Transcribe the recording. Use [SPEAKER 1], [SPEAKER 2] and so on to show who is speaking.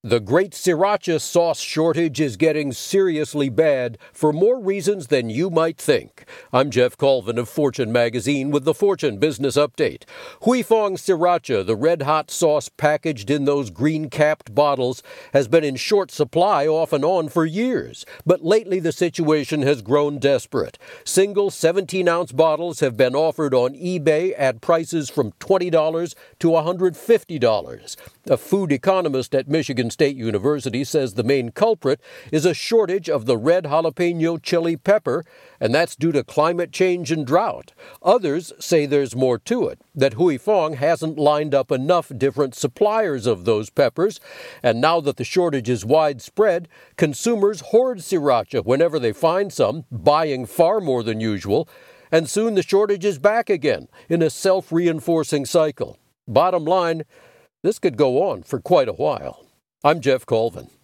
[SPEAKER 1] The great sriracha sauce shortage is getting seriously bad for more reasons than you might think. I'm Jeff Colvin of Fortune Magazine with the Fortune Business Update. Huifong Sriracha, the red-hot sauce packaged in those green-capped bottles, has been in short supply off and on for years. But lately the situation has grown desperate. Single 17-ounce bottles have been offered on eBay at prices from $20 to $150. A food economist at Michigan State University says the main culprit is a shortage of the red jalapeno chili pepper, and that's due to climate change and drought. Others say there's more to it, that Huifong hasn't lined up enough different suppliers of those peppers, and now that the shortage is widespread, consumers hoard sriracha whenever they find some, buying far more than usual, and soon the shortage is back again in a self-reinforcing cycle. Bottom line, this could go on for quite a while. I'm Jeff Colvin.